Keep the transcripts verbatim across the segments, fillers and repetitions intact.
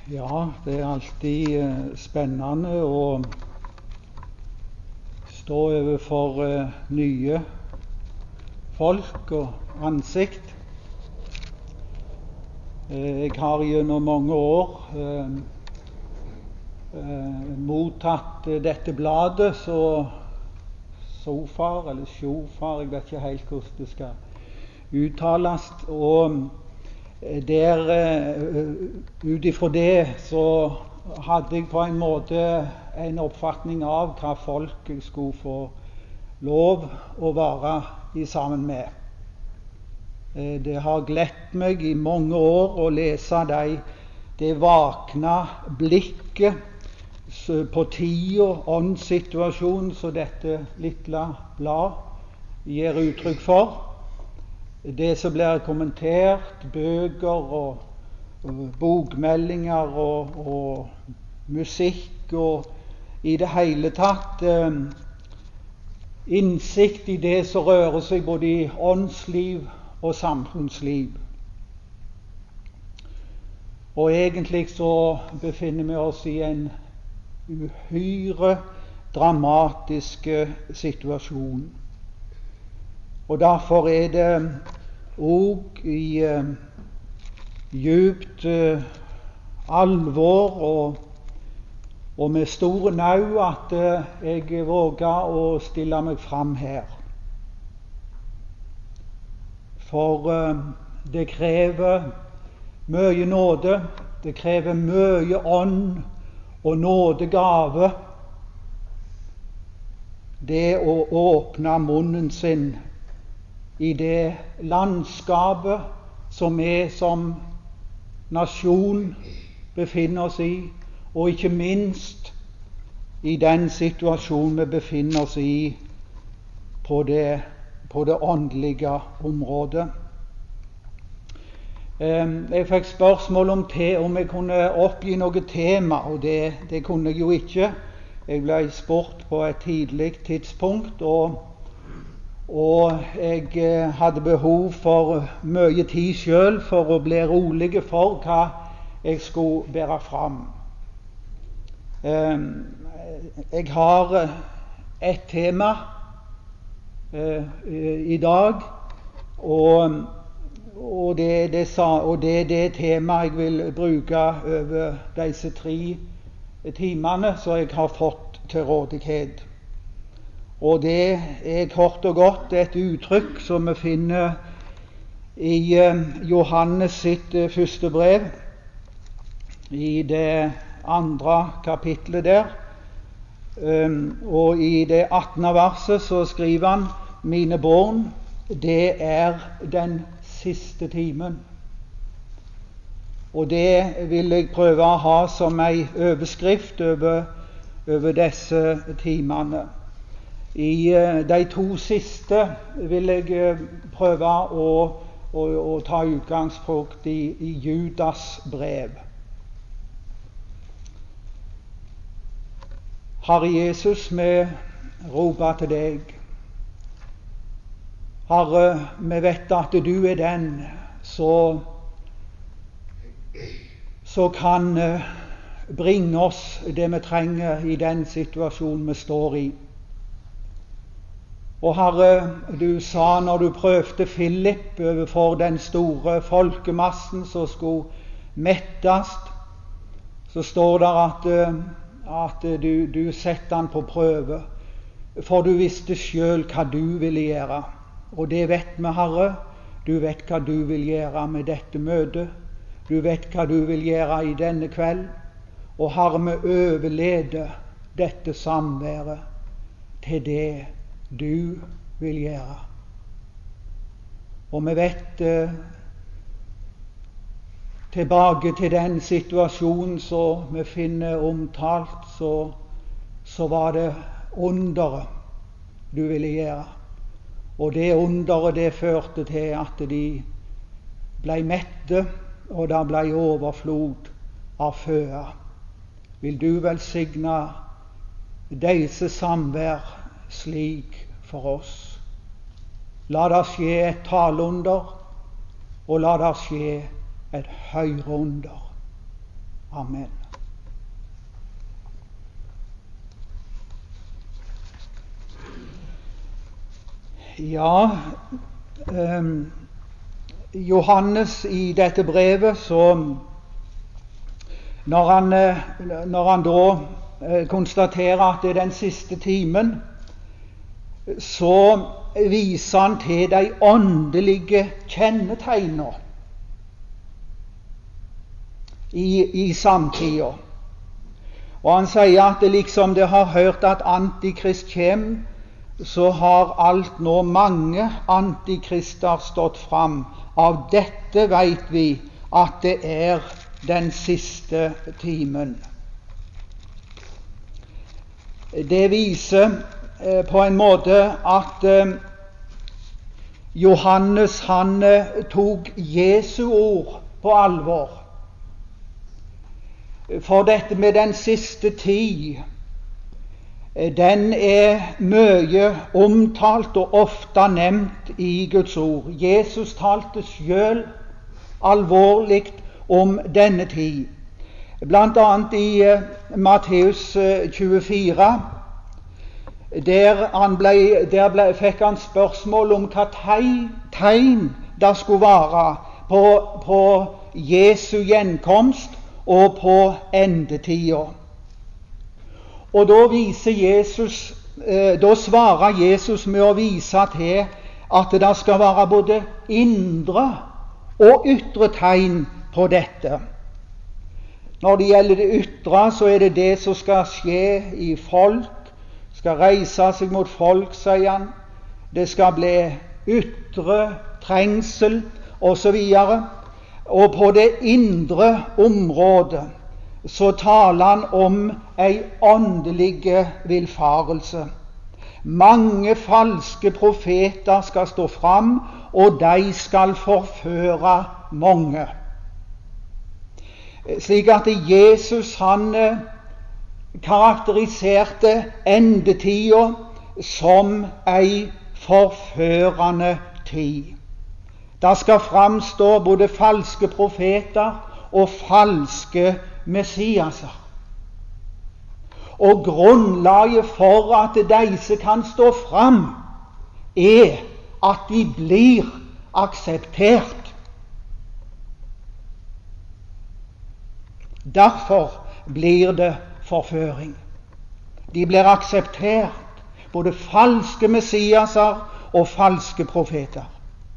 Ja, det er alltid eh, spennende å stå overfor eh, nye folk og ansikt. Eh, jeg har gjennom mange år eh, eh, mottatt eh, dette bladet, så Sofar, eller Sjofar, jeg vet ikke helt hvordan det skal uttales. Og der, ut ifra det, så hadde jeg på en måte en oppfatning av hva folk skulle få lov å være i sammen med. Det har glett meg i mange år å lese de, det vakne blikket på tid og åndssituasjon som dette lille blad gir uttrykk for. Det som blir kommentert, bøker og, og bokmeldinger og, og musikk og i det hele tatt eh, innsikt i det som rører seg både i åndsliv og samfunnsliv. Og egentlig så befinner vi oss i en uhyre dramatisk situasjon. Og derfor er det òg i uh, djupt uh, alvor og, og med store nau at uh, jeg våger å stille meg fram her. For uh, det krever mye nåde, det krever mye ånd og nådegave, det å åpne munnen sin i det landskapet som vi som nasjon befinner oss i, og ikke minst i den situasjonen vi befinner oss i på det, på det åndelige området. Jeg fikk spørsmål om, te, om jeg kunne oppgi noe tema, og det, det kunne jeg jo ikke. Jeg ble spurt på et tidlig tidspunkt, og Og jeg hadde behov for mye tid selv for å bli rolig for hva jeg skulle bære fram. Jeg har et tema i dag, og, og, det, det, og det er det temaet jeg vil bruke over disse tre timene som jeg har fått til rådighet. Og det er kort og godt et uttrykk som vi finner i Johannes sitt første brev, i det andre kapitlet der. Og i det attende verset så skriver han: mine barn, det er den siste timen. Og det vil jeg prøve å ha som en overskrift over, over disse timene. I de to siste vil jeg prøve å, å, å ta utgangspunkt i, i Judas brev. Herre Jesus, vi roper til deg. Herre, vi vet at du er den som så kan bringe oss det vi trenger i den situasjonen vi står i. Og Herre, du sa når du prøvde Philip overfor den store folkemassen som skulle mettes, så står det at, at du, du setter han på prøve, for du visste selv hva du ville gjøre. Og det vet vi, Herre. Du vet hva du vil gjøre med dette møtet. Du vet hva du vil gjøre i denne kveld. Og Herre, vi overleder dette samværet til det du vil gjøre. Og vi vet eh, tilbake til den situasjonen som vi finner omtalt, så, så var det underet du ville gjøre. Og det underet det førte til at de ble mette, og det ble overflod av føde. Vil du velsigne disse samvær slik for oss? La det skje et taleunder, og la det skje et høyreunder. Amen. Ja, um, Johannes i dette brevet, så når han, når han da konstaterer at det er den siste timen, så viser han til de åndelige kjennetegnene i, i samtida. Og han sier at det liksom det har hørt at antikrist kommer, så har alt nå mange antikrister stått fram. Av dette vet vi at det er den siste timen. Det viser eh, på en måte at eh, Johannes han eh, tok Jesu ord på alvor. For dette med den siste tid, den er mye omtalt og ofte nevnt i Guds ord. Jesus talte selv alvorlig om denne tid. Blant annet i uh, Matteus uh, tjuefire, der, han ble, der ble, fikk han spørsmål om hva tegn, tegn det skulle være på, på Jesu gjenkomst og på endetida. Og da viser Jesus, eh, da svarer Jesus med å vise til at det skal være både indre og ytre tegn på dette. Når det gjelder det ytre, så er det det som skal skje i folk, skal reise seg mot folk, sier han. Det skal bli ytre trengsel og så videre. Og på det indre området så taler han om ei åndelige villfarelse. Mange falske profeter skal stå fram, og de skal forføre mange. Slik at Jesus han karakteriserte endetida som ei forførende tid. Det skal framstå både falske profeter og falske Messiaser. Og grunnlaget for at disse kan stå fram, er at de blir akseptert. Derfor blir det forføring. De blir akseptert, både falske Messiaser og falske profeter.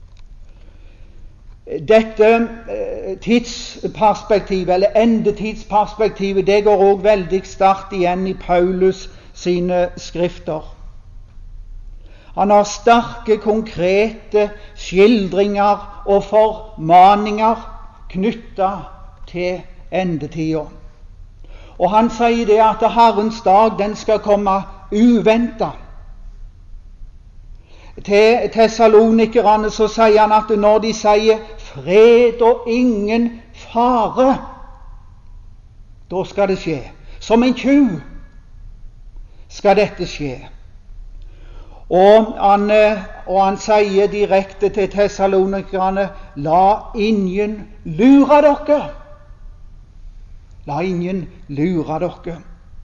Dette eh, tidsperspektivet, eller endetidsperspektivet, det går også veldig sterkt igjen i Paulus sine skrifter. Han har sterke, konkrete skildringer og formaninger knyttet til endetida. Og han sier det at Herrens dag, den skal komme uventet. Til Tessalonikerne så sier han at når de sier fred og ingen fare, da skal det skje. Som en tjuv skal dette skje. Og han, og han sier direkte til Tessalonikerne, la ingen lure dere. La ingen lure dere.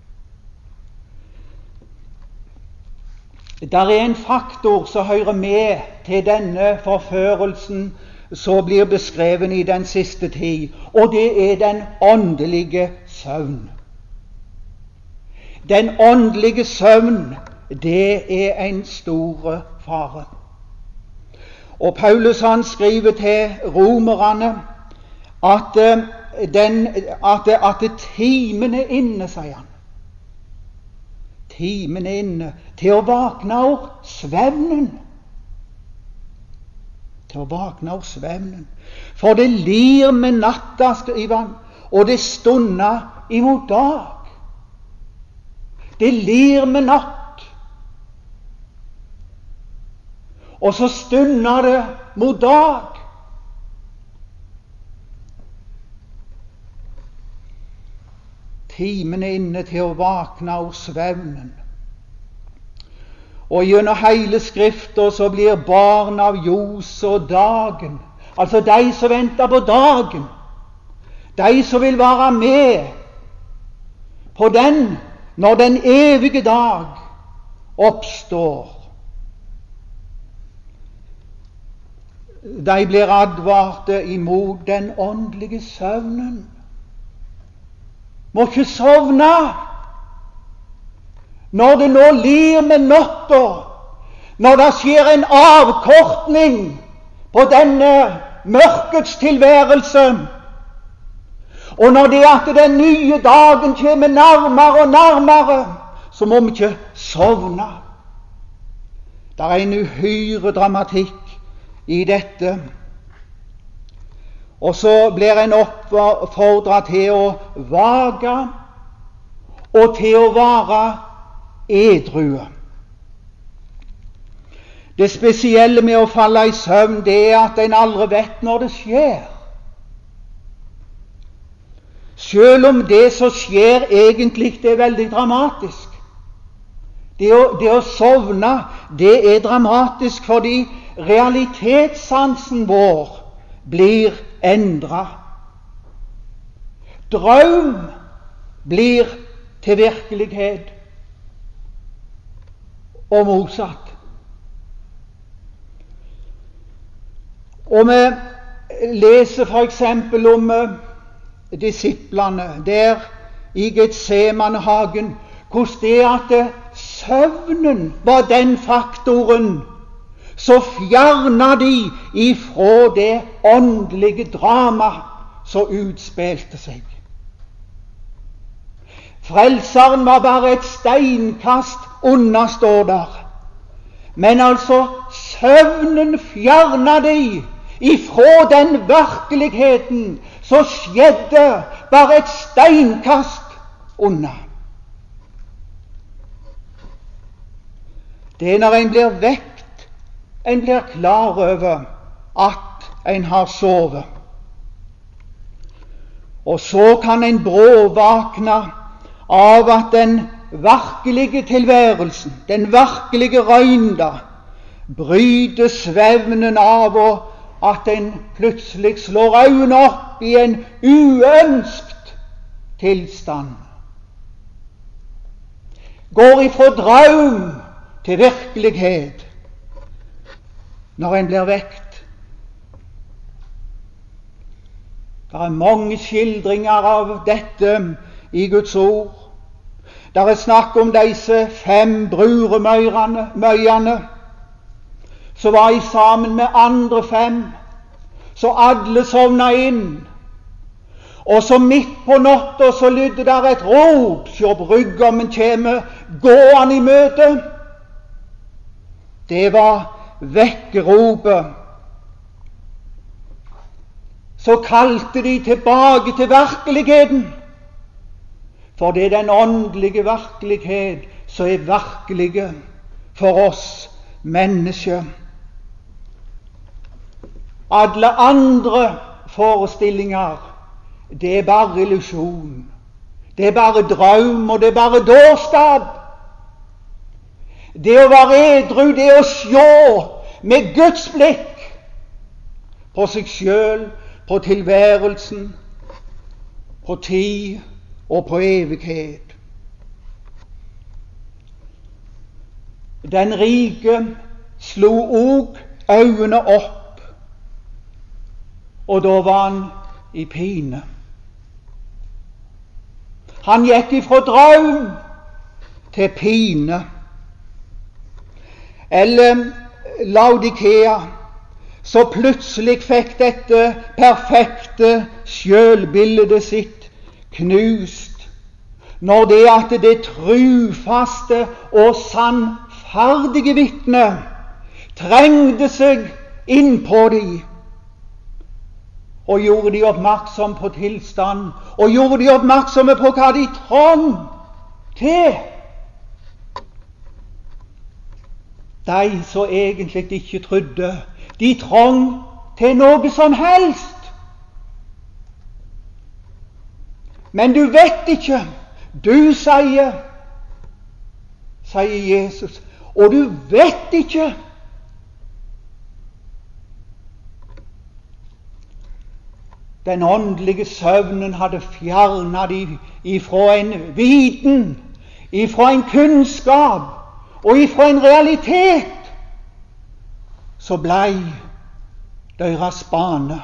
Der er en faktor som hører med til denne forførelsen som blir beskrevet i den siste tid, og det er den åndelige søvn. Den åndelige søvn, det er en stor fare. Og Paulus han skriver til romerne at, den, at, at timen er inne, sier han. Timen er inne til å våkne av svevnen. Til å våkne av svevnen. For det lir med natta, skriver han, og det stunder imot dag. Det lir med natt, og så stunder det mot dag. Timen er inne til å våkne av svevnen. Og gjennom hele Skriften så blir barn av ljos og dagen, altså de som venter på dagen, de som vil være med på den når den evige dag oppstår. De blir advarte imot den åndelige søvnen. Må ikke sovne når det nå lir med natta, når det skjer en avkortning på denne mørkets tilværelse, og når det at den nye dagen kommer nærmere og nærmere, så må vi ikke sovne. Det er en uhyre dramatikk i dette. Og så blir en oppfordret til å vage og til å være edrue. Det spesielle med å falle i søvn, det er at en aldri vet når det skjer. Selv om det som skjer egentlig det er veldig dramatisk. Det å, det å sovne, det er dramatisk fordi realitetssansen vår blir endret. Drøm blir til virkelighet, og motsatt. Og vi leser for eksempel om uh, disiplene der i Getsemanehagen, hvordan det at uh, søvnen var den faktoren så fjerna de ifra det åndelige drama som utspilte seg. Frelseren var bare et steinkast unna, står der. Men altså, søvnen fjerna de ifra den virkeligheten som skjedde bare et steinkast unna. Det er når en blir vekt, en blir klar over at en har sovet. Og så kan en bråvåkne av at den virkelige tilværelsen, den virkelige røynda, bryter svevnen av, og at en plutselig slår øynene opp i en uønskt tilstand. Går ifra drøm til virkelighet når en blir vekt. Det er mange skildringer av dette i Guds ord. Det er snakk om disse fem bruremøyene som var i sammen med andre fem, så alle sovna inn. Og så midt på natta så lydde der et rop, så brudgommen kjeme gående i møte. Det var vekkeropet. Så kalte de tilbake til virkeligheten, for det er den åndelige virkelighet som er virkelige for oss mennesker. Alle andre forestillinger, det er bare illusjon. Det er bare drøm, og det er bare dårskap. Det å være edru, det å se med Guds blikk på seg selv, på tilværelsen, på tid og på evighet. Den rike slo òg øynene opp, og da var han i pine. Han gikk ifra drøm til pine. Eller Laodikea, så plutselig fikk dette perfekte sjølbildet sitt knust, når det at det trufaste og sannferdige vitne trengte seg innpå de, og gjorde de oppmerksom på tilstand, og gjorde de oppmerksomme på hva de trong til. De som egentlig ikke trodde, de trong til noe som helst. Men du vet ikke, du sier, sier Jesus, og du vet ikke. Den åndelige søvnen hadde fjernet de ifra en viten, ifra en kunnskap og ifra en realitet. Så blei deres bane.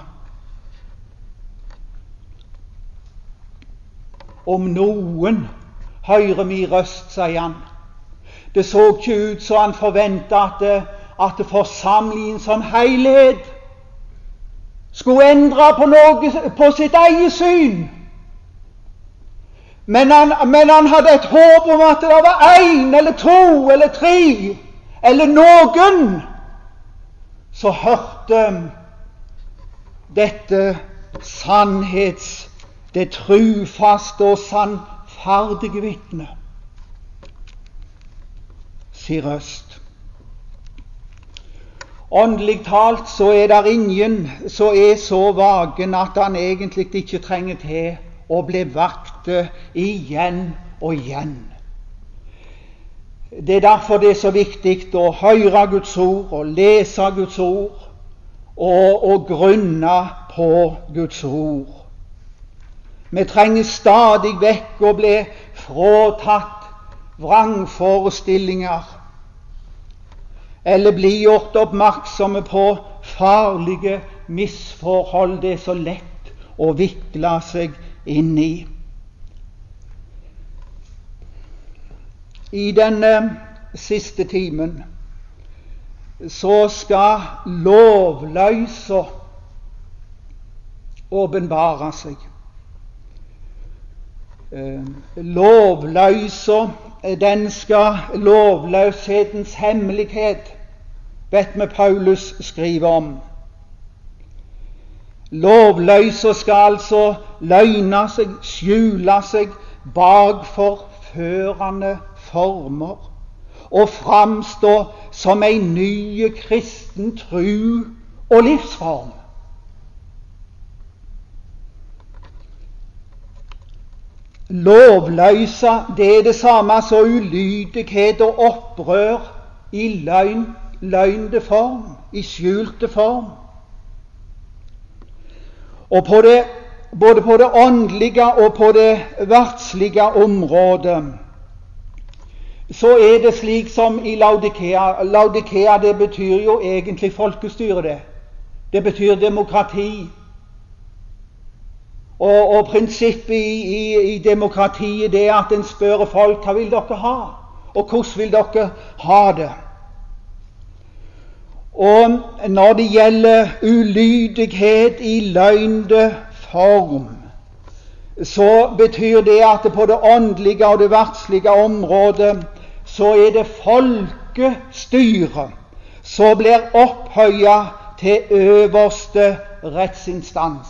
Om noen hører mi røst, sier han. Det så ikke ut så han forventet at, at forsamlingen som helhet skulle endre på noe på sitt eget syn. Men han, men han hadde et håp om at det var en eller to eller tre eller noen som hørte dette sannhets, det trufaste og sannferdige vitne si røst. Åndelig talt så er der ingen som er så vagen at han egentlig ikke trenger til å bli vakte igjen og igjen. Det er derfor det er så viktig å høre Guds ord og lese Guds ord og, og grunne på Guds ord. Vi trenger stadig vekk å bli fratatt vrangforestillinger eller bli gjort oppmerksomme på farlige misforhold det er så lett å vikle seg inn i. I denne siste timen så skal lovløsa åpenbare seg. Eh, lovløsa, den skal lovløshetens hemmelighet, vet vi Paulus skriver om. Lovløsa skal altså løgne seg, skjule seg bak forførende former og framstå som en ny kristen tru og livsform. Lovløsa, det er det samme som ulydighet og opprør i løgn, løgnde form, i skjulte form. Og på det, både på det åndelige og på det verdslige området, så er det slik som i Laudikea. Laudikea, det betyr jo egentlig folkestyre, det. Det betyr demokrati. Og, og prinsippet i, i, i demokratiet det er at en spør folk hva vil dere ha, og hvordan vil dere ha det. Og når det gjelder ulydighet i løgnde form, så betyr det at på det åndelige og det verdslige området så er det folkestyret som blir opphøyet til øverste rettsinstans.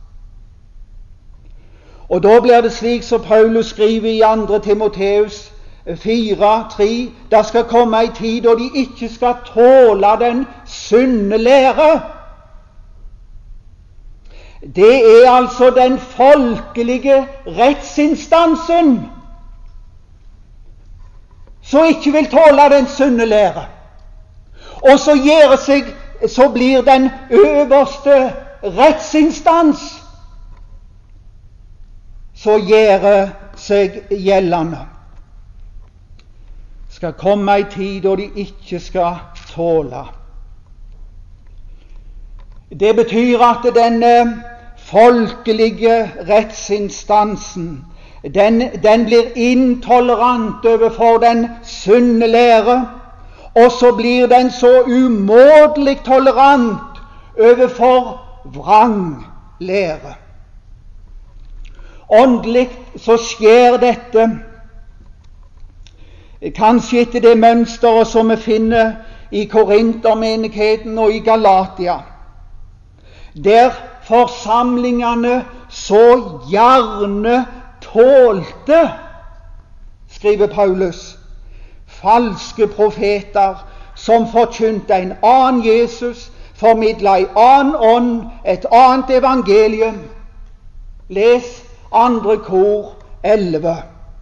Og da blir det slik som Paulus skriver i andre Timoteus fire tre, det skal komme en tid da de ikke skal tåle den sunne lære. Det er altså den folkelige rettsinstansen som ikke vil tåle den sunne lære. Og så, gjør seg, så blir den øverste rettsinstans så gjør seg gjeldende. Skal komme en tid da de ikke skal tåle. Det betyr at den folkelige rettsinstansen den, den blir intolerant overfor den sunne lære, og så blir den så umåtelig tolerant overfor vrang lære. Åndelig så skjer dette kanskje etter det mønsteret som vi finner i Korintermenigheten og i Galatia, der forsamlingene så gjerne tålte, skriver Paulus, falske profeter som forkynte en annen Jesus, formidla en annen ånd, et annet evangelium. Les andre kor elleve.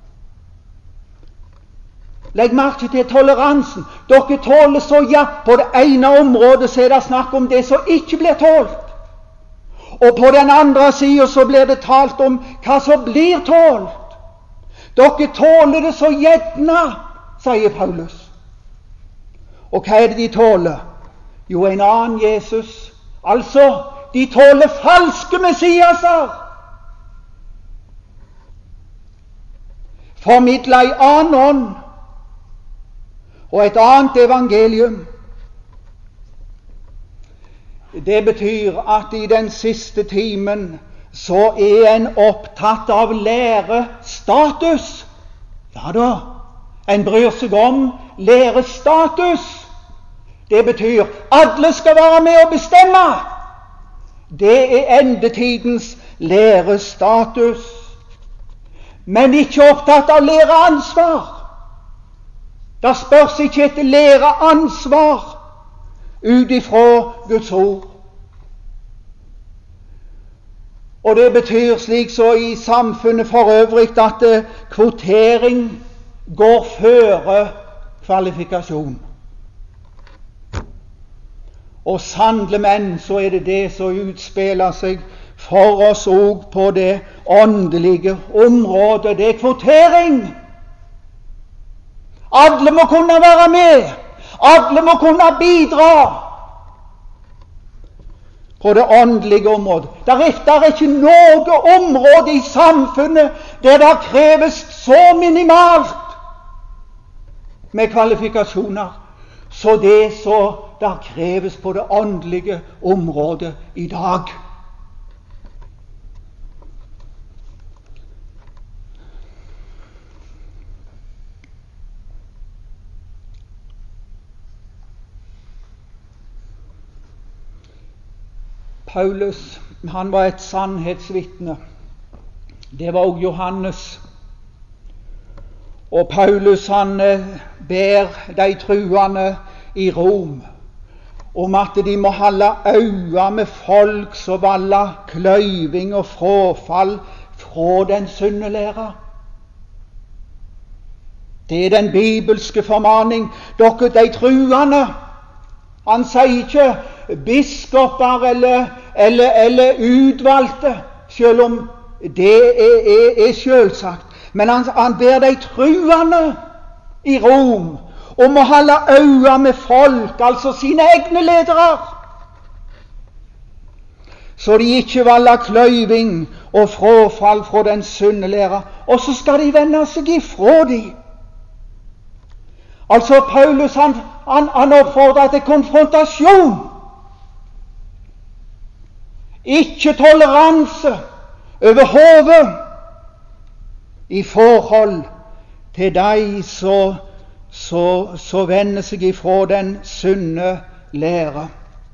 Legg merke til toleransen. Dere tåler så, ja, på det ene området så er det snakk om det som ikke blir tålt. Og på den andre siden så blir det talt om hva som blir tålt. Dere tåler det så gjerne, sier Paulus. Og hva er det de tåler? Jo, en annen Jesus. Altså, de tåler falske messiaser. Formidla i annen ånd og et annet evangelium. Det betyr at i den siste timen så er en opptatt av lærestatus. Ja da, en bryr seg om lærestatus. Det betyr alle skal være med og bestemme. Det er endetidens lærestatus. Men ikke opptatt av læreansvar. Det spørs ikke etter læreansvar ut ifra Guds ord. Og det betyr slik så i samfunnet for øvrig at eh, kvotering går føre kvalifikasjon. Og sannelig menn så er det det som utspiller seg for oss òg på det åndelige området. Det er kvotering. Alle må kunne være med. Alle må kunne bidra på det åndelige området. Det er, det er ikke noe område i samfunnet der det kreves så minimalt med kvalifikasjoner så det så det kreves på det åndelige området i dag. Paulus, han var et sannhetsvitne. Det var også Johannes. Og Paulus, han ber de truende i Rom om at de må holde øye med folk som valgte kløyving og frafall fra den sunne lære. Det er den bibelske formaning. Dere, de truende, han sier ikke biskoper eller, eller, eller utvalgte, selv om det er, er, er selvsagt. Men han, han ber de truende i Rom om å holde øye med folk, altså sine egne ledere, så de ikke valgte kløyving og frafall fra den sunne lære. Og så skal de vende seg ifra de. Altså Paulus han, han, han oppfordrer til konfrontasjon. Ikke toleranse over hodet i forhold til de som så, så vender seg ifra den sunne lære.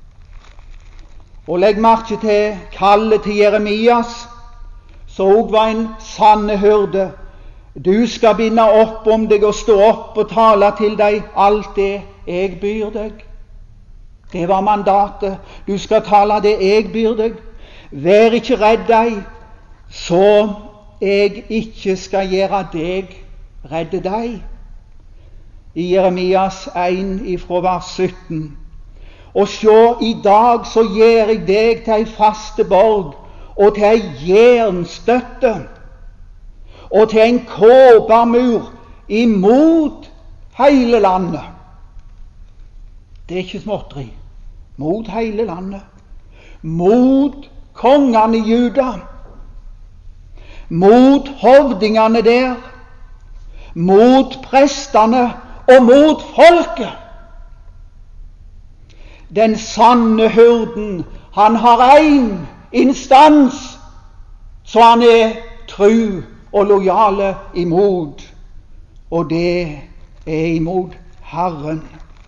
Og legg merke til kallet til Jeremias, som også var en sanne hyrde. Du skal binde opp om deg og stå opp og tale til deg alt det jeg byr deg. Det var mandatet. Du skal tale det jeg byr deg. Vær ikke redd deg, så jeg ikke skal gjøre deg redde deg. I Jeremias en ifra vers sytten. Og sjå, i dag så gjør jeg deg til ei faste borg og til ei jernstøtte og til en kobbermur imot hele landet. Det er ikke småtteri. Mot hele landet. Mot kongene i Juda. Mot hovdingene der. Mot prestene og mot folket. Den sanne hyrden, han har en instans så han er tru og lojale imot, og det er imot Herren.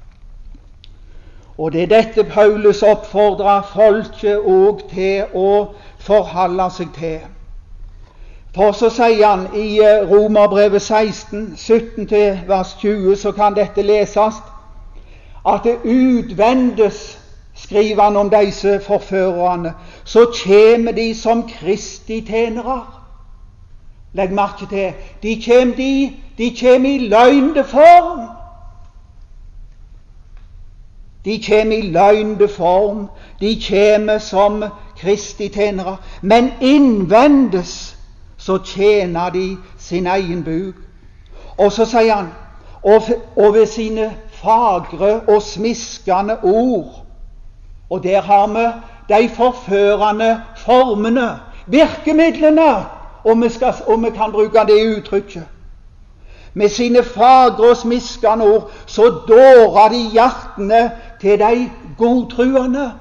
Og det er dette Paulus oppfordrer folket òg til å forholde seg til. For så sier han i Romerbrevet seksten, sytten til vers tjue, så kan dette leses, at det utvendes, skriver han om disse forførerne, så kommer de som Kristi tjenere. Legg merke til, de kommer, de, de kommer i løgndeform. De kommer i løgnede form, de kommer som Kristi tjenere, men innvendes så tjener de sin egen buk. Og så sier han, og ved sine fagre og smiskende ord, og der har vi de forførende formene, virkemidlene, om vi, skal, om vi kan bruke det uttrykket. Med sine fagre og smiskende ord så dårer de hjertene til de godtruende.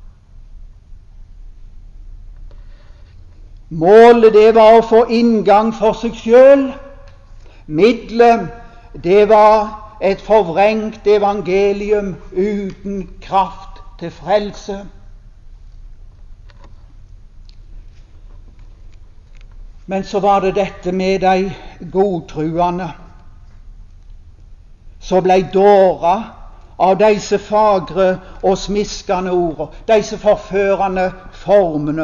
Målet det var å få inngang for seg selv. Middelet det var et forvrengt evangelium uten kraft til frelse. Men så var det dette med de godtruende som ble dåra av disse fagre og smiskende ord, disse forførende formene.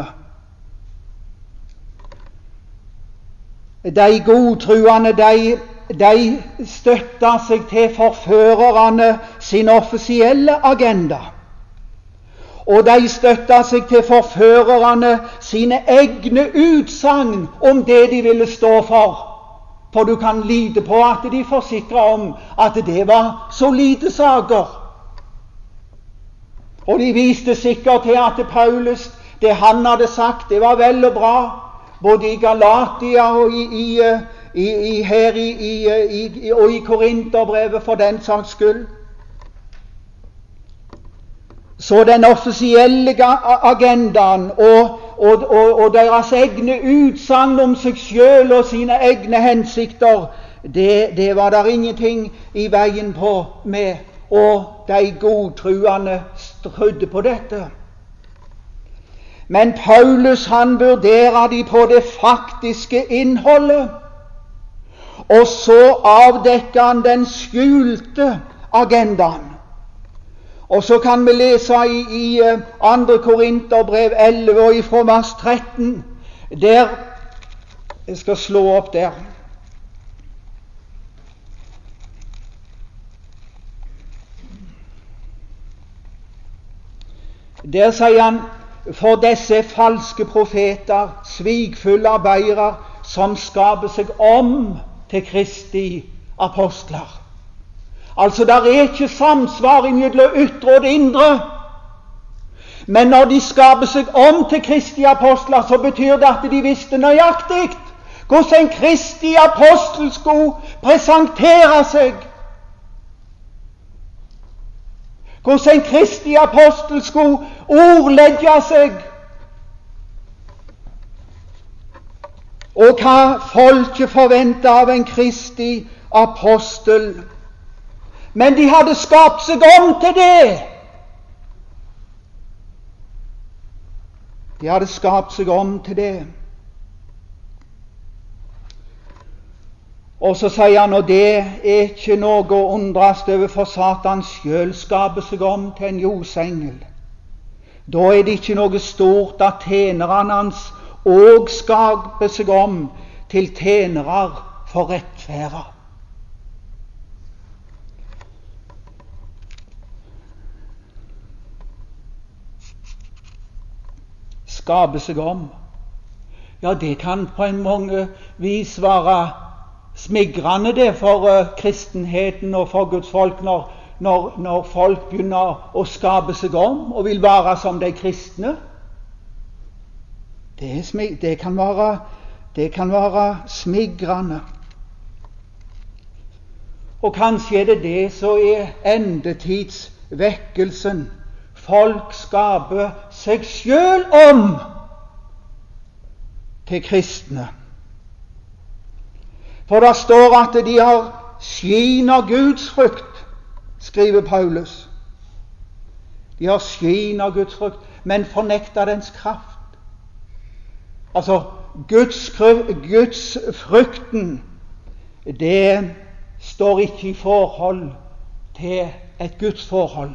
De godtruende, de, de støtta seg til forførerne sin offisielle agenda. Og de støtta seg til forførerne sine egne utsagn om det de ville stå for. For du kan lide på at de forsikra om at det var solide saker. Og de viste sikkert til at Paulus, det han hadde sagt, det var vel og bra, både i Galatia og i, i, i, i, her i, i, og i Korinterbrevet for den saks skyld. Så den offisielle agendaen og, og, og, og deres egne utsagn om seg selv og sine egne hensikter, det, det var der ingenting i veien på med, og de godtruende trodde på dette. Men Paulus han vurderer de på det faktiske innholdet, og så avdekker han den skjulte agendaen. Og så kan vi lese i, i andre Korinterbrev elleve og ifra vers tretten, der, jeg skal slå opp der. Der sier han, for disse falske profeter, svikfulle arbeidere, som skaper seg om til Kristi apostler. Altså, der er ikke samsvar mellom ytre og det indre. Men når de skaper seg om til Kristi apostler, så betyr det at de visste nøyaktig hvordan en Kristi apostel skulle presentere seg. Hvordan en Kristi apostel skulle ordlegge seg. Og hva folket forventet av en Kristi apostel. Men de hadde skapt seg om til det. De hadde skapt seg om til det. Og så sier han, og det er ikke noe å undres over, for Satan selv skaper seg om til en jordsengel. Da er det ikke noe stort at tjenerne hans og skaper seg om til tjenere for rettferda. Skape seg om. Ja, det kan på en mange vis være smigrende det for uh, kristenheten og for Guds folk når, når, når folk begynner å skape seg om og vil være som de kristne. Det, er, det, kan, være, det kan være smigrende. Og kanskje er det det som er endetidsvekkelsen. Folk skaper seg selv om til kristne. For det står at de har skin av Guds frukt, skriver Paulus. De har skin av Guds frukt, men fornekter dens kraft. Altså, Guds, Guds frukten, det står ikke i forhold til et Guds forhold.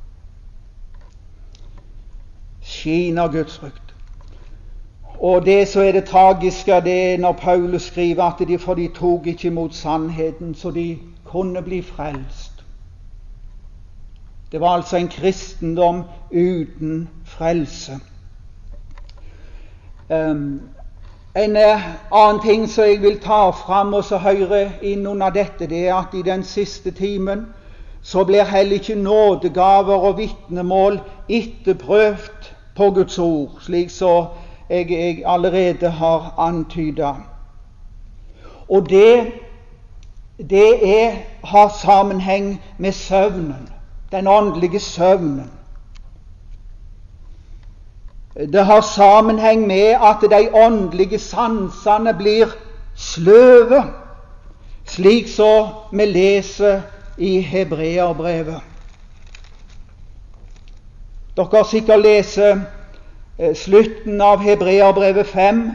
Skin av Guds frukt. Og det så er det tragiske, det er når Paulus skriver at de, for de tok ikke imot sannheten, så de kunne bli frelst. Det var altså en kristendom uten frelse. Um, en annen ting som jeg vil ta fram og så høre inn under dette, det er at i den siste timen så blir heller ikke nådegaver og vitnemål etterprøvd på Guds ord, slik så jeg, jeg allerede har antydet. Og det, det er, har sammenheng med søvnen, den åndelige søvnen. Det har sammenheng med at de åndelige sansene blir sløve, slik så vi leser i Hebreerbrevet. Dere har sikkert lest slutten av Hebreerbrevet fem.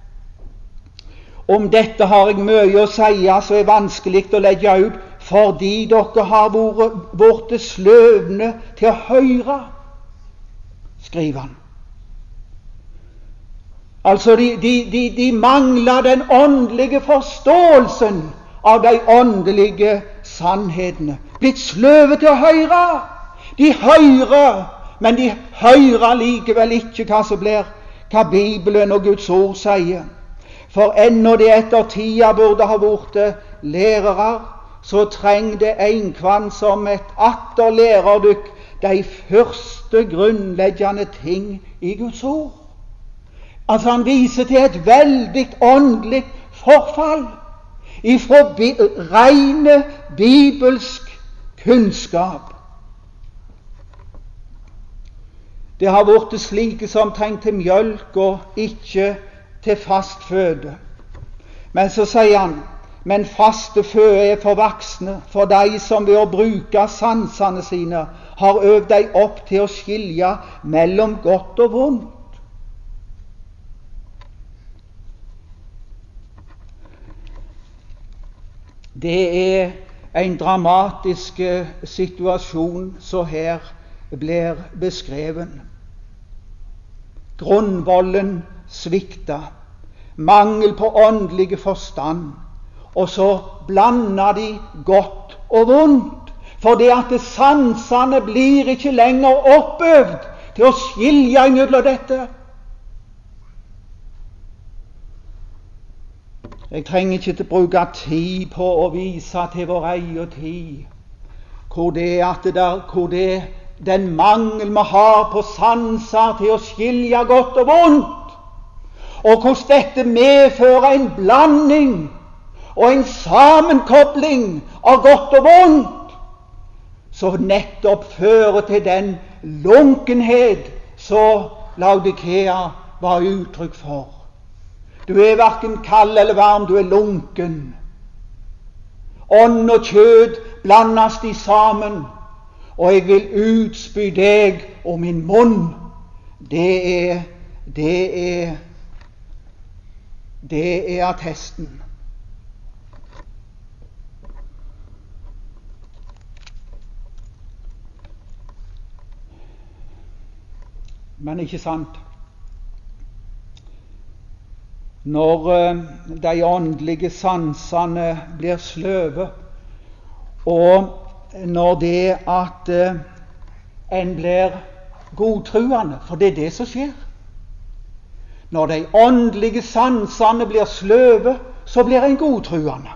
Om dette har jeg mye å si som er vanskelig å legge ut, fordi dere har vært borte sløvne til å høre, skriver han. Altså, de, de, de, de mangler den åndelige forståelsen av de åndelige sannhetene. Blitt sløve til å høre. De hører, men de hører likevel ikke hva som blir, hva Bibelen og Guds ord sier. For ennå de etter tida burde ha vært lærere, så trenger det enkvann som et atter lærer dykk de første grunnleggende ting i Guds ord. Altså han viser til et veldig åndelig forfall ifra bi rene bibelsk kunnskap. Det har vært slike som trengte mjølk og ikke til fast føde. Men så sier han, men faste føde er for voksne, for de som ved å bruke sansene sine har øvd deg opp til å skilje mellom godt og vondt. Det er en dramatisk situasjon som her blir beskreven. Grunnvollen svikta, mangel på åndelig forstand, og så blander de godt og vondt, for det at sansene blir ikke lenger oppøvd til å skilje mellom dette. Jeg trenger ikke til å bruke tid på å vise til vår egen tid, hvor det er at det der, hvor det er den mangel vi har på sanser til å skilje godt og vondt, og hvordan dette medfører en blanding og en sammenkobling av godt og vondt, så nettopp fører til den lunkenhet som Laodikea var uttrykk for. Du er hverken kald eller varm, du er lunken. Ånd og kjød blandes de sammen, og jeg vil utspy deg og min munn. Det er, det er, det er attesten. Men ikke sant? Når de åndelige sansene blir sløve, og når det at en blir godtruende, for det er det som skjer. Når de åndelige sansene blir sløve, så blir en godtruende.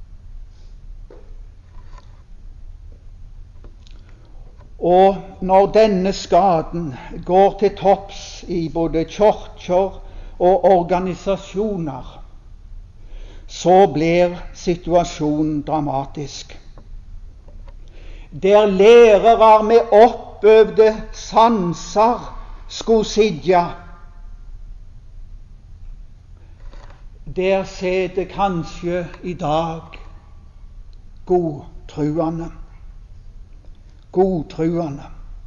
Og når denne skaden går til topps i både kirker og organisasjoner, så blir situasjonen dramatisk. Der lærere med oppøvde sanser skulle sidde, der sitter kanskje i dag godtruende. Godtruende.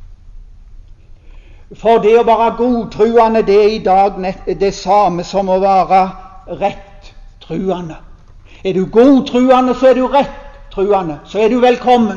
For det å være godtruende, det er i dag det samme som å være rettruende. Er du godtruende, så er du rettruende, så er du velkommen.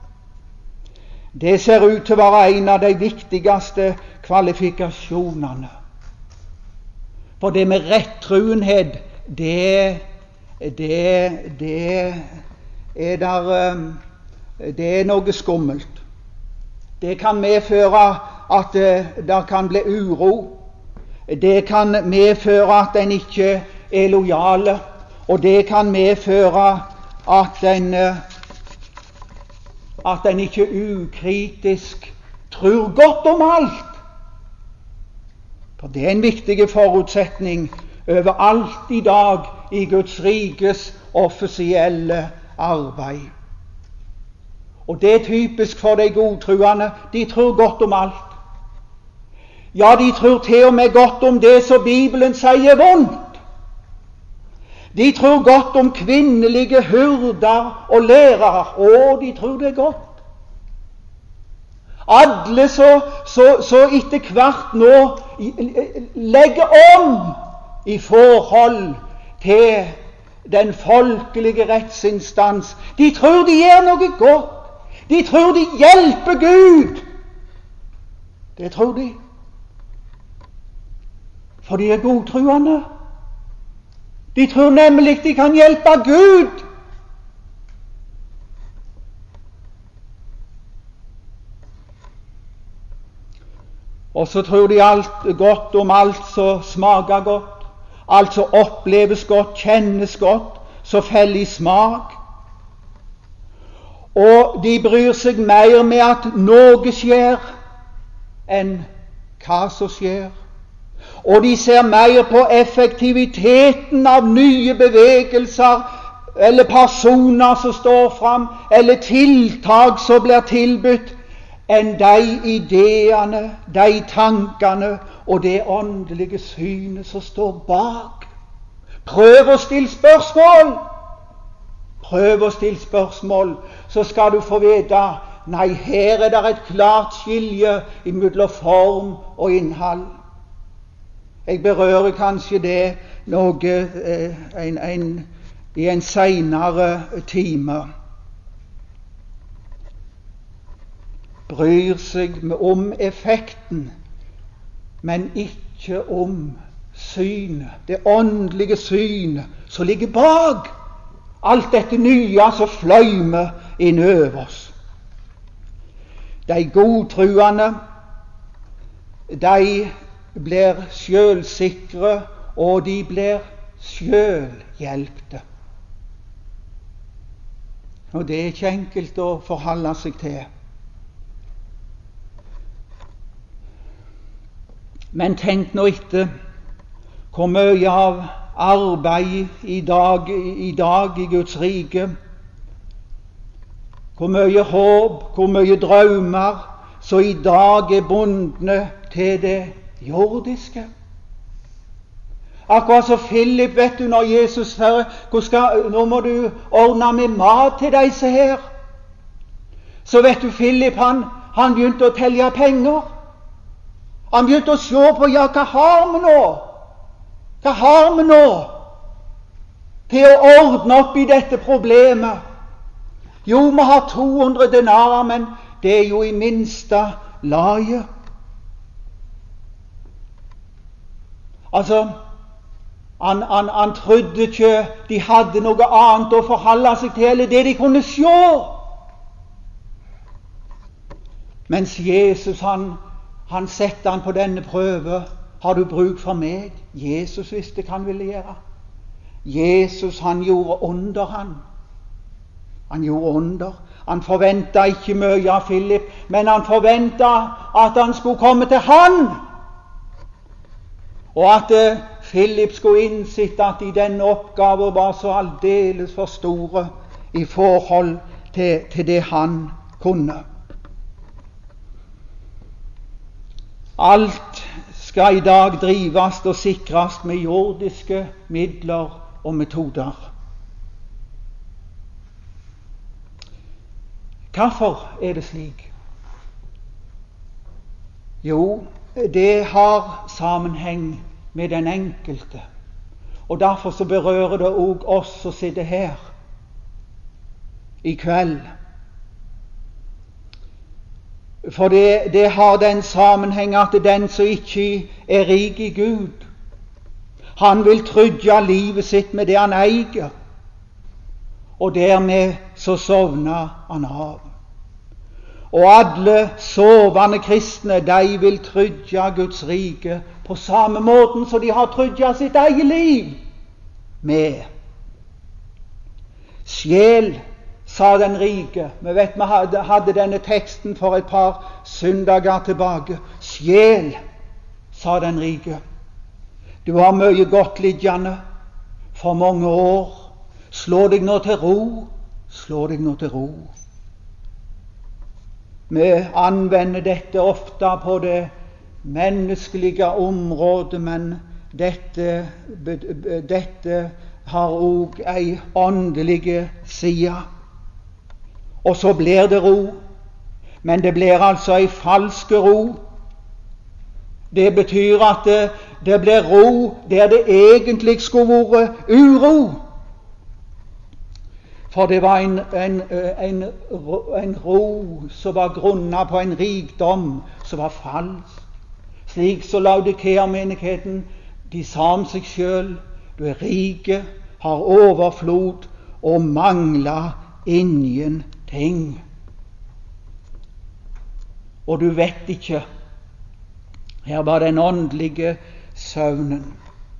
Det ser ut til å være en av de viktigste kvalifikasjonene. For det med rettruenhet, det, det, det er der, det er noe skummelt. Det kan medføre at det, det kan bli uro. Det kan medføre at en ikke er lojale, og det kan medføre at en, at en ikke ukritisk tror godt om alt. For det er en viktig forutsetning overalt i dag i Guds rikes offisielle arbeid. Og det er typisk for de godtruende. De tror godt om alt. Ja, de tror til og med godt om det som Bibelen sier vondt. De tror godt om kvinnelige hyrder og lærere. Å, de tror det godt. Alle så, så, så etter hvert nå legger om i forhold til den folkelige rettsinstans. De tror de gjør noe godt. De tror de hjelper Gud. Det tror de. For de er godtruende. De tror nemlig de kan hjelpe Gud. Og så tror de alt godt om alt som smaker godt, alt som oppleves godt, kjennes godt, så feller i smak. Og de bryr seg mer med at noe skjer, enn hva som skjer. Og de ser mer på effektiviteten av nye bevegelser, eller personer som står fram, eller tiltak som blir tilbudt, enn de ideene, de tankene og det åndelige synet som står bak. Prøv å stille spørsmål. Prøv å stille spørsmål, så skal du få vite, nei, her er det et klart skilje mellom form og innhold. Jeg berører kanskje det noe eh, en, en, i en senere time. Bryr seg om effekten, men ikke om synet, det åndelige synet som ligger bak alt dette nye som fløymer inn over oss. De godtruende, de blir sjølsikre, og de blir sjølhjelpte. Og det er ikke enkelt å forholde seg til. Men tenk nå etter hvor mye av arbeid i dag, i dag i Guds rike, hvor mye håp, hvor mye drømmer som i dag er bundne til det jordiske. Akkurat som Philip, vet du, når Jesus sier, nå må du ordne med mat til disse her. Så vet du, Philip, han, han begynte å telle penger. Han begynte å se på, ja, hva har vi nå? Hva har vi nå til å ordne opp i dette problemet? Jo, vi har to hundre denarer, men det er jo i minste laget. Altså, han, han, han trodde ikke de hadde noe annet å forholde seg til, eller det de kunne se. Mens Jesus, han Han setter han på denne prøve. Har du bruk for meg? Jesus visste hva han ville gjøre. Jesus, han gjorde under han. Han gjorde under. Han forventet ikke mye av Philip, men han forventet at han skulle komme til han. Og at uh, Philip skulle innsitte at i denne oppgaven var så aldeles for store i forhold til, til det han kunne. Alt skal i dag drives og sikres med jordiske midler og metoder. Hvorfor er det slik? Jo, det har sammenheng med den enkelte, og derfor så berører det også oss som sitter her i kveld. For det, det har den sammenheng at den som ikke er rik i Gud, han vil trygge livet sitt med det han eier, og dermed så sovner han av. Og alle sovende kristne, de vil trygge Guds rike på samme måten som de har trygget sitt eget liv med. Sjel, sa den rike. Vi vet vi hadde, hadde denne teksten for et par søndager tilbake. Sjel, sa den rike. Du har mye godt liggende for mange år. Slå deg nå til ro. Slå deg nå til ro. Vi anvender dette ofte på det menneskelige området, men dette, dette har også ei åndelig side. Og så blir det ro, men det blir altså ei falsk ro. Det betyr at det, det blir ro der det egentlig skulle vært uro. For det var en, en, en, en ro som var grunnet på en rikdom som var falsk. Slik så Laudikea-menigheten, de sa om seg selv: du er rike, har overflod og mangler ingenting. Og du vet ikke. Her var den åndelige søvnen.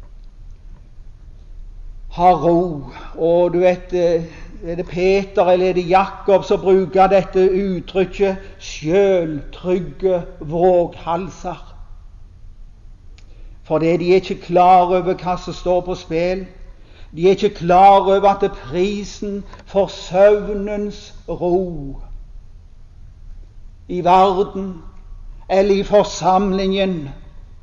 Ha ro. Og du vet, er det Peter eller er det Jakob som bruker dette uttrykket sjøltrygge våghalser? For det de er ikke klar over hva som står på spill. De er ikke klar over at det er prisen for søvnens ro i verden eller i forsamlingen,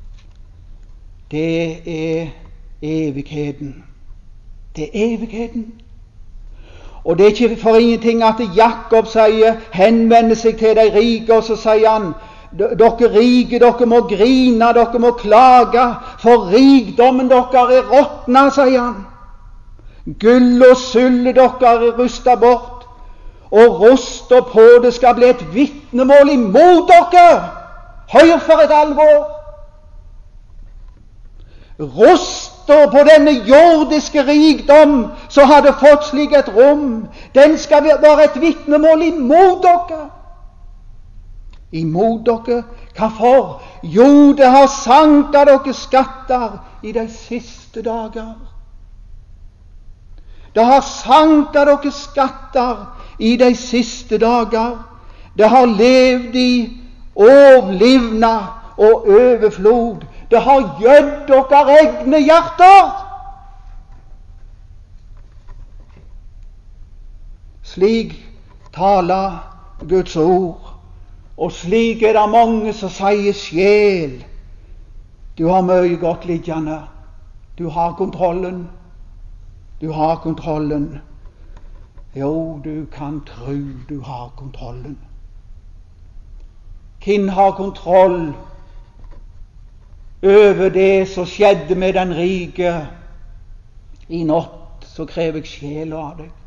det er evigheten. Det er evigheten. Og det er ikke for ingenting at Jakob sier, henvender seg til de rike, og så sier han: dere rike, dere må grine, dere må klage, for rikdommen dere er råtna, sier han. Gull og sølv dere er rustet bort, og rust og på det skal bli et vitnemål imot dere. Hør for et alvor! Ruster på denne jordiske rikdom som hadde fått slik et rom, den skal være et vitnemål imot dere. Imot dere. Hvorfor? Jo, det har sanket dere skatter i de siste dager. Det har sanket dere skatter i de siste dager. Det har levd i overlivnad og overflod. Det har gjødd dere egne hjerter. Slik taler Guds ord. Og slik er det mange som sier: sjel, du har mye godt liggende. Du har kontrollen. Du har kontrollen. Jo, du kan tro du har kontrollen. Hvem har kontroll over det som skjedde med den rike i natt? Så krever jeg sjela av deg.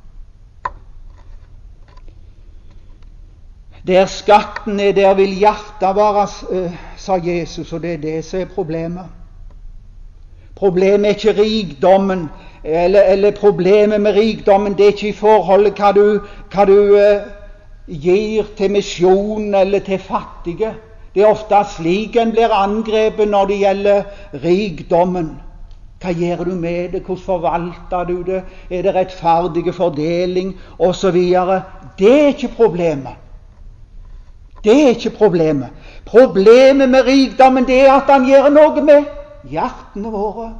Der skatten er, der vil hjertet være, sa Jesus, og det er det som er problemet. Problemet er ikke rikdommen, eller, eller problemet med rikdommen, det er ikke i forholdet hva du, hva du uh, gir til misjon eller til fattige. Det er ofte slik en blir angrepet når det gjelder rikdommen. Hva gjør du med det? Hvordan forvalter du det? Er det rettferdig fordeling? Og så videre. Det er ikke problemet. Det er ikke problemet. Problemet med rikdommen, det er at han gjør noe med hjertene våre.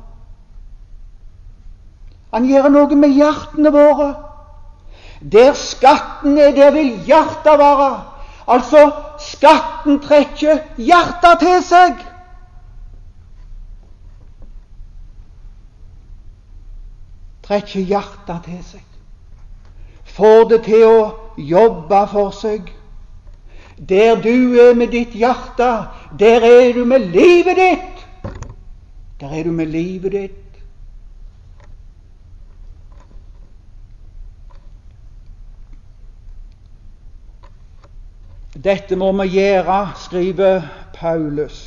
Han gjør noe med hjertene våre. Der skatten er, der vil hjertet være. Altså, skatten trekker hjertet til seg. Trekker hjertet til seg. Får det til å jobbe for seg. Der du er med ditt hjerte, der er du med livet ditt. Der er du med livet ditt. Dette må vi gjøre, skriver Paulus.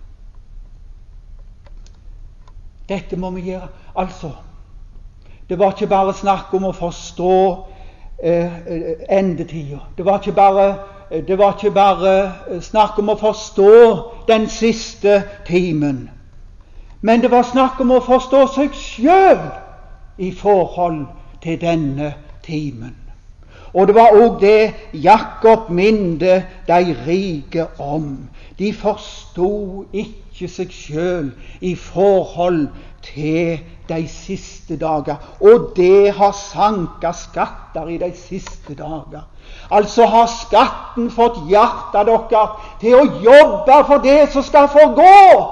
Dette må vi gjøre. Altså, det var ikke bare snakk om å forstå eh, endetida. Det var ikke bare det var ikke bare snakk om å forstå den siste timen, men det var snakk om å forstå seg selv i forhold til denne timen. Og det var også det Jakob minde de rike om. De forstod ikke seg selv i forhold til de siste dager. Og det har sanket skatter i de siste dager. Altså har skatten fått hjertet deres til å jobbe for det som skal forgå.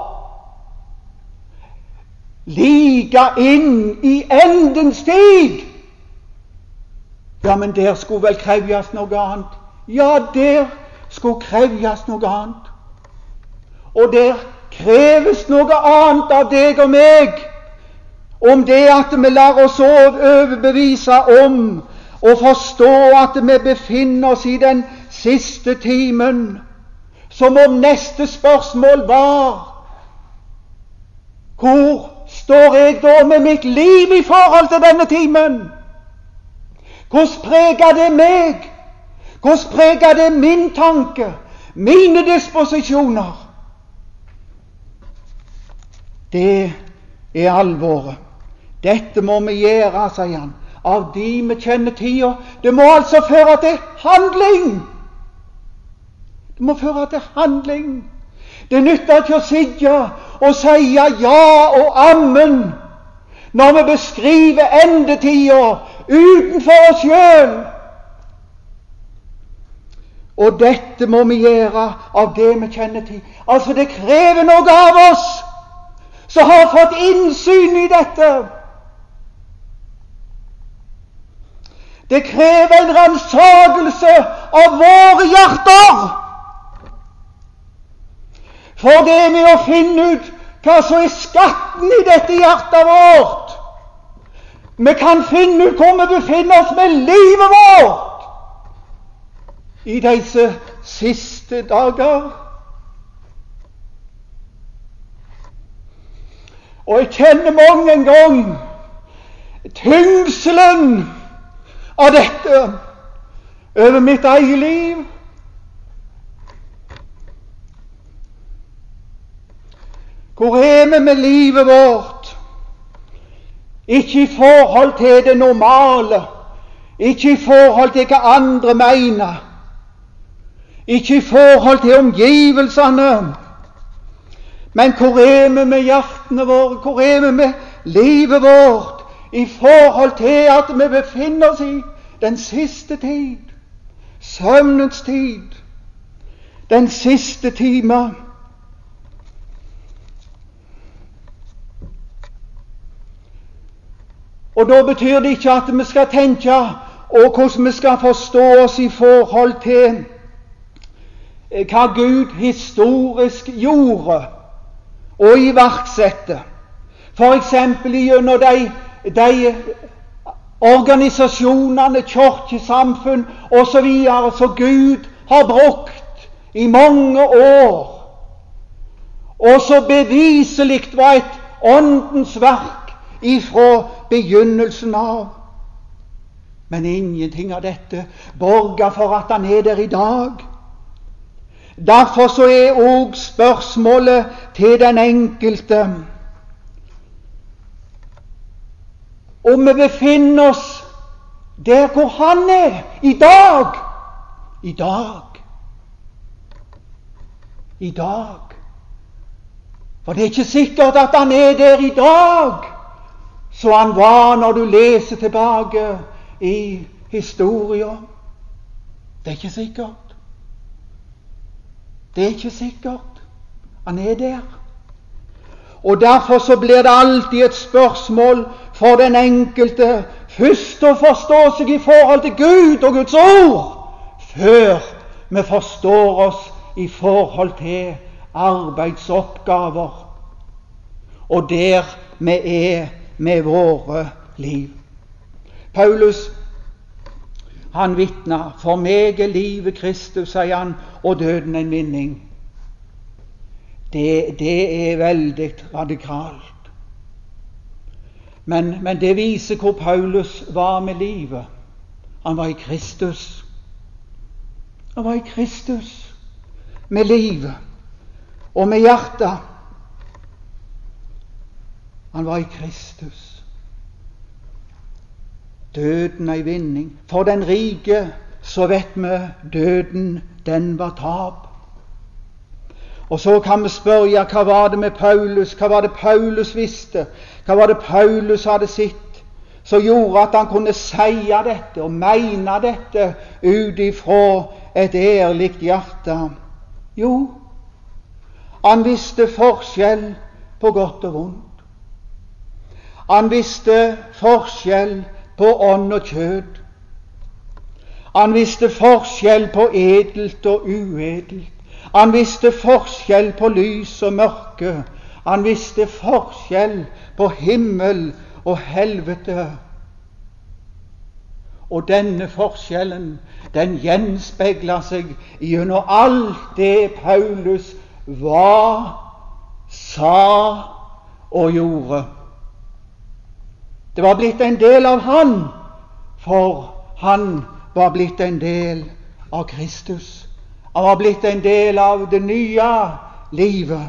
Like inn i endens tid. Ja, men der skulle vel kreves noe annet. Ja, der skulle kreves noe annet. Og der kreves noe annet av deg og meg, om det at vi lar oss overbevise om og forstå at vi befinner oss i den siste timen, som om neste spørsmål var: hvor står jeg da med mitt liv i forhold til denne timen? Hvordan preger det meg? Hvordan preger det min tanke, mine disposisjoner? Det er alvoret. Dette må vi gjøre, sier han, av de vi kjenner tida. Det må altså føre til handling. Det må føre til handling. Det nytter ikke å sitte og si ja og amen når vi beskriver endetida utenfor oss selv. Og dette må vi gjøre av det vi kjenner til. Altså det krever noe av oss som har fått innsyn i dette. Det krever en ransakelse av våre hjerter. For det med å finne ut hva som er skatten i dette hjertet vårt. Vi kan finne ut hvor vi befinner oss med livet vårt i disse siste dager. Og jeg kjenner mange en gang tyngselen av dette over mitt eget liv. Hvor er vi med livet vårt? Ikke i forhold til det normale, ikke i forhold til hva andre mener, ikke i forhold til omgivelsene, men hvor er vi med hjertene våre, hvor er vi med livet vårt i forhold til at vi befinner oss i den siste tid, søvnens tid, den siste time. Og da betyr det ikke at vi skal tenke og hvordan vi skal forstå oss i forhold til hva Gud historisk gjorde og iverksette. For eksempel gjennom de, de organisasjonene, kirkesamfunn og så videre som Gud har brukt i mange år, og så beviselig var et åndens verk ifra begynnelsen av. Men ingenting av dette borger for at han er der i dag. Derfor så er også spørsmålet til den enkelte om vi befinner oss der hvor han er i dag. I dag. I dag. For det er ikke sikkert at han er der i dag så han var når du leser tilbake i historien. Det er ikke sikkert. Det er ikke sikkert. Han er der. Og derfor så blir det alltid et spørsmål for den enkelte først å forstå seg i forhold til Gud og Guds ord, før vi forstår oss i forhold til arbeidsoppgaver, og der vi er med våre liv. Paulus, han vitner, for meg er livet Kristus, sier han, og døden en vinning. Det, det er veldig radikalt. Men, men det viser hvor Paulus var med livet. Han var i Kristus. Han var i Kristus med livet og med hjertet. Han var i Kristus. Døden er en vinning. For den rike så vet vi døden, den var tap. Og så kan vi spørre, ja, hva var det med Paulus? Hva var det Paulus visste? Hva var det Paulus hadde sett som gjorde at han kunne si dette og mene dette ut ifra et ærlig hjerte? Jo, han visste forskjell på godt og vondt. Han visste forskjell på ånd og kjød. Han visste forskjell på edelt og uedelt. Han visste forskjell på lys og mørke. Han visste forskjell på himmel og helvete. Og denne forskjellen, den gjenspeiler seg gjennom alt det Paulus var, sa og gjorde. Det var blitt en del av han, for han var blitt en del av Kristus. Han var blitt en del av det nye livet.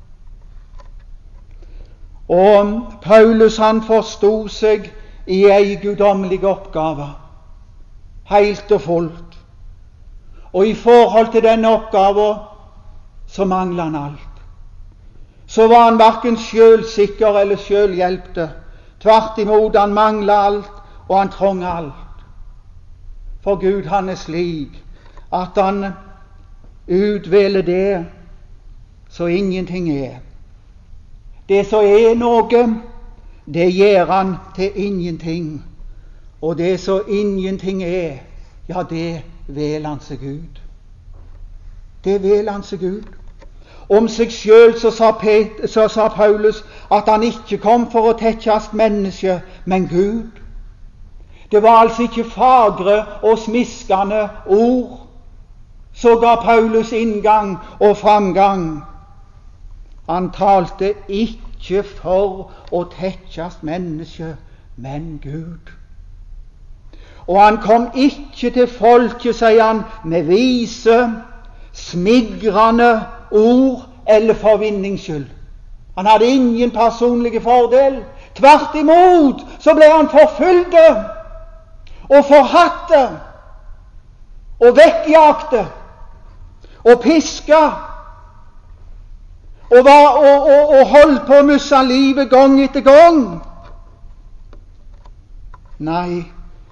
Og Paulus han forstod seg i ei guddommelig oppgave, helt og fullt. Og i forhold til denne oppgaven så manglet han alt. Så var han hverken selvsikker eller selvhjelpte. Tvert imot, han manglet alt, og han trengte alt. For Gud han er slik at han utvelger det så ingenting er. Det som er noe, det gjør han til ingenting. Og det som ingenting er, ja, det velger han seg ut. Det velger han seg ut. Om seg selv så sa, Pet, så sa Paulus at han ikke kom for å tekkes menneske, men Gud. Det var altså ikke fagre og smiskende ord. Så ga Paulus inngang og framgang. Han talte ikke for å tekkes menneske, men Gud. Og han kom ikke til folket, sier han, med vise, smigrende ord eller for vinnings skyld. Han hadde ingen personlige fordel. Tvert imot så ble han forfulgte og forhatte og vekkjagte og piska og, var, og, og, og holdt på å miste livet gang etter gang. Nei,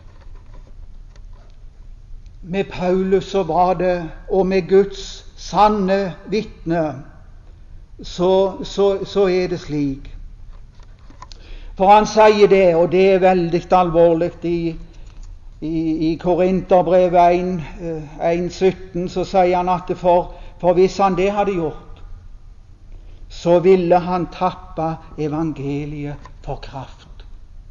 med Paulus så var det, og med Guds sanne vitne, så, så, så er det slik. For han sier det, og det er veldig alvorlig i I, i Korinterbrevet en sytten, så sier han at for, for hvis han det hadde gjort, så ville han tappe evangeliet for kraft.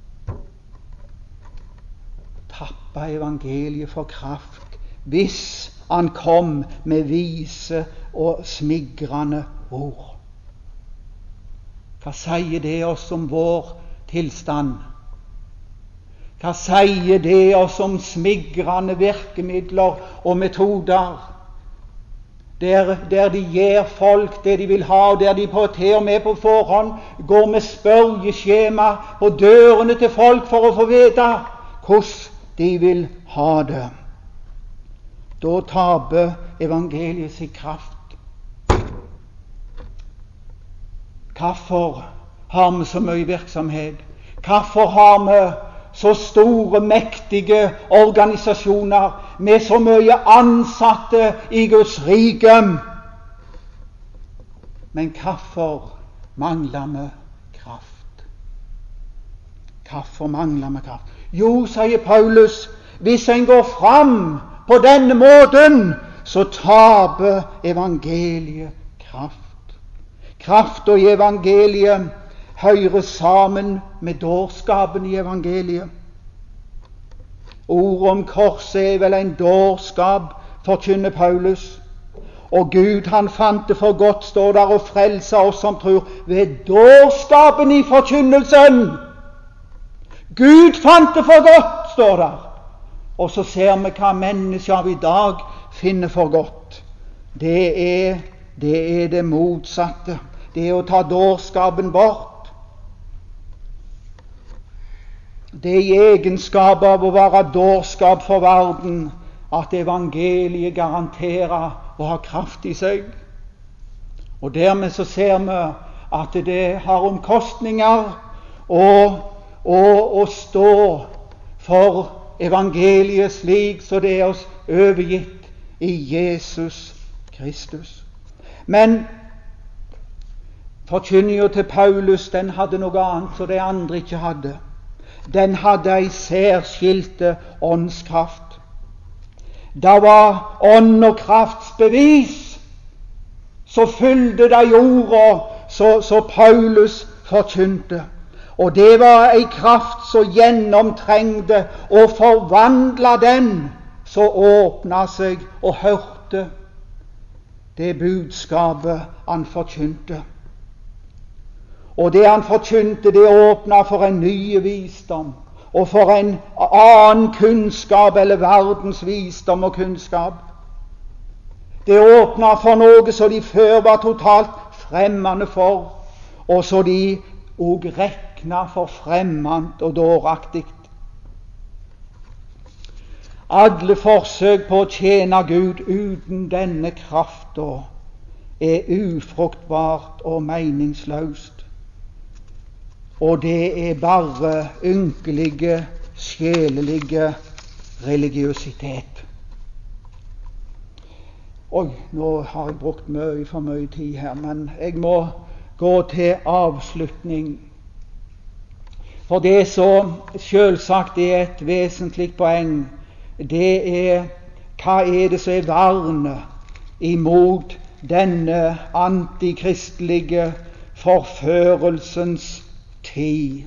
Tappe evangeliet for kraft hvis han kom med vise og smigrende ord. Hva sier det oss om vår tilstand? Hva sier det oss om smigrende virkemidler og metoder, der, der de gir folk det de vil ha, der de på, til og med på forhånd går med spørjeskjema på dørene til folk for å få vite hvordan de vil ha det. Da taper evangeliet sin kraft. Hvorfor har vi så mye virksomhet? Hvorfor har vi så store, mektige organisasjoner med så mye ansatte i Guds rike? Men hvorfor mangler vi kraft? Hvorfor mangler vi kraft? Jo, sier Paulus, hvis en går fram på denne måten, så taper evangeliet kraft. Kraften i evangeliet hører sammen med dårskapen i evangeliet. Ordet om korset er vel en dårskap, forkynner Paulus. Og Gud han fant det for godt, står der, og frelse oss som tror, ved dårskapen i forkynnelsen. Gud fant det for godt, står der. Og så ser vi hva mennesker av i dag finner for godt, det er det, er det motsatte. Det er å ta dårskapen bort. Det er i egenskap av å være dårskap for verden at evangeliet garanterer å ha kraft i seg. Og dermed så ser vi at det har omkostninger å, å, å stå for evangeliet slik så det er oss overgitt i Jesus Kristus. Men forkynningen til Paulus, den hadde noe annet som de andre ikke hadde. Den hadde ei særskilte åndskraft. Det var ånd og krafts bevis så fyllde de ordene så, så Paulus forkynte. Og det var ei kraft som gjennomtrengte og forvandla den som åpna seg og hørte det budskapet han forkynte. Og det han forkynte, det åpna for en ny visdom og for en annen kunnskap eller verdens visdom og kunnskap. Det åpna for noe som de før var totalt fremmede for, og så de og rekna for fremmed og dåraktig. Alle forsøk på å tjene Gud uten denne krafta er ufruktbart og meningsløst. Og det er bare ynkelige, sjelelige religiøsitet. Oi, nå har jeg brukt mye for mye tid her, men jeg må gå til avslutning. For det som selvsagt er et vesentlig poeng, det er hva er det som er vernet imot denne antikristelige forførelsens tid.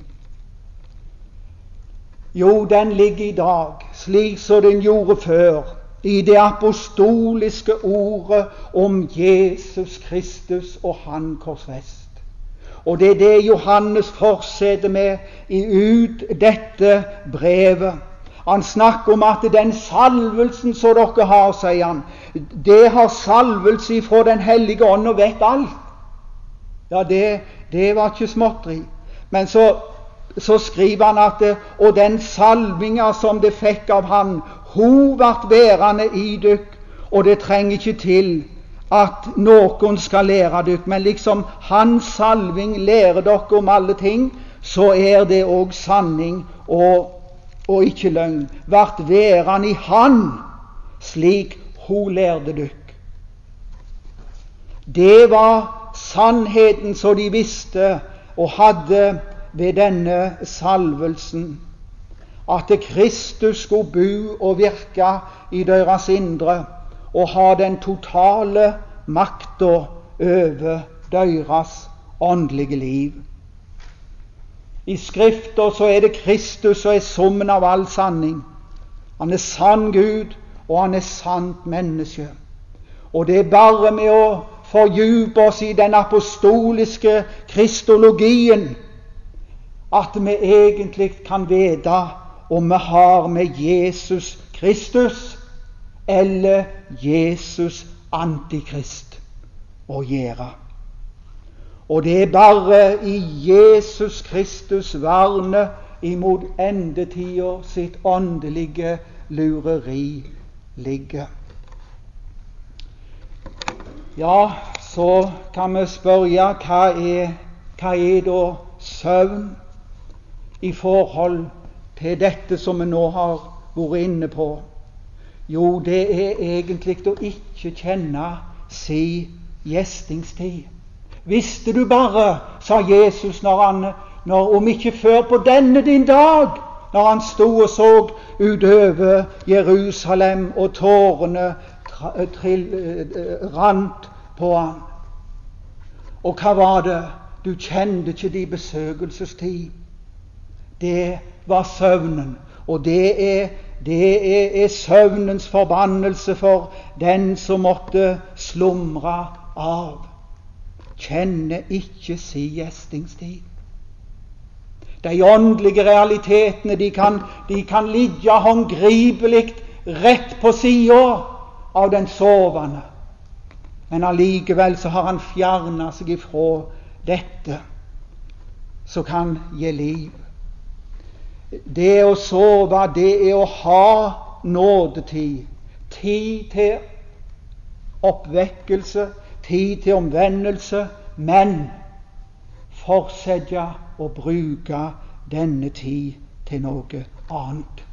Jo, den ligger i dag, slik som den gjorde før, i det apostoliske ordet om Jesus Kristus og han korsfest. Og det er det Johannes fortsetter med i ut dette brevet. Han snakker om at den salvelsen som dere har, sier han, det har salvelse fra den hellige ånd og vet alt. Ja, det, det var ikke småtteri. Men så, så skriver han at og den salvinga som det fikk av han, hun vart værende i dykk, og det trenger ikke til at noen skal lære dykk, men liksom hans salving lærer dere om alle ting, så er det også sanning og, og ikke løgn. Vart værende i han, slik hun lærte dykk. Det var sannheten som de visste og hadde ved denne salvelsen, at Kristus skulle bo og virke i deres indre og ha den totale makta over deres åndelige liv. I Skriften så er det Kristus som er summen av all sanning. Han er sann Gud, og han er sant menneske. Og det er bare med å fordype oss i den apostoliske kristologien at vi egentlig kan vite om vi har med Jesus Kristus eller Jesus Antikrist å gjøre. Og det er bare i Jesus Kristus verne imot endetida sitt åndelige lureri ligger. Ja, så kan vi spørre, hva er, hva er da søvn i forhold til dette som vi nå har vært inne på? Jo, det er egentlig å ikke kjenne si gjestingstid. Visste du bare, sa Jesus når han, når, om ikke før på denne din dag, når han stod og så utover Jerusalem og tårene trill, rant på han. Og hva var det? Du kjente ikke de besøkelsestid. Det var søvnen, og det er, det er, er søvnens forbannelse for den som måtte slumre av. Kjenner ikke si gjestingstid. De åndelige realitetene, de kan, de kan ligge håndgripelig rett på siden, av den sovende. Men allikevel så har han fjernet seg ifra dette som kan gi liv. Det å sove, det er å ha nådetid. Tid til oppvekkelse, tid til omvendelse, men fortsette å bruke denne tid til noe annet.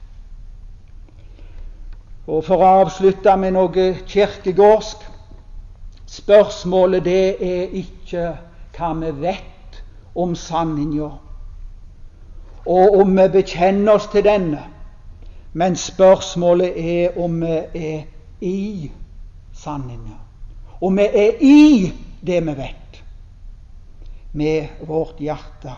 Og for å avslutte med noe kirkegårdsk: spørsmålet det er ikke hva vi vet om sanninga, og om vi bekjenner oss til denne, men spørsmålet er om vi er i sanninga, om vi er i det vi vet, med vårt hjerte.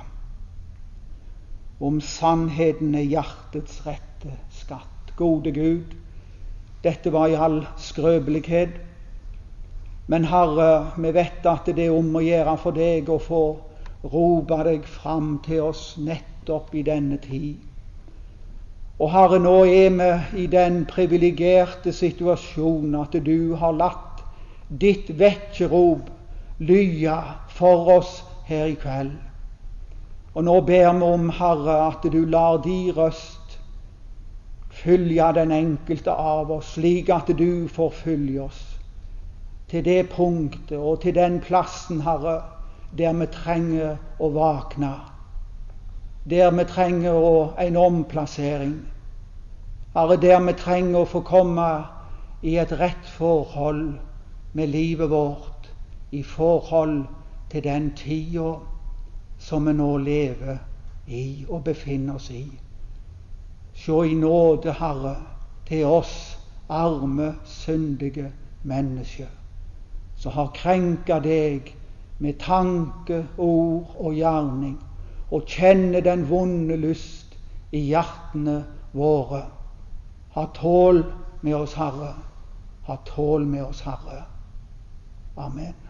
Om sannheten er hjertets rette skatt. Gode Gud, dette var i all skrøpelighet, men Herre, vi vet at det er om å gjøre for deg å få rope deg fram til oss nettopp i denne tid. Og Herre, nå er vi i den privilegerte situasjonen at du har latt ditt vekkerrop lyde for oss her i kveld. Og nå ber vi om, Herre, at du lar din røst fylge den enkelte av oss, slik at du får fylge oss til det punktet og til den plassen, Herre, der vi trenger å våkne, der vi trenger å, en omplassering, Herre, der vi trenger å få komme i et rett forhold med livet vårt, i forhold til den tida som vi nå lever i og befinner oss i. Se i nåde, Herre, til oss arme, syndige mennesker, som har krenket deg med tanke, ord og gjerning, og kjenner den vonde lyst i hjertene våre. Ha tål med oss, Herre. Ha tål med oss, Herre. Amen.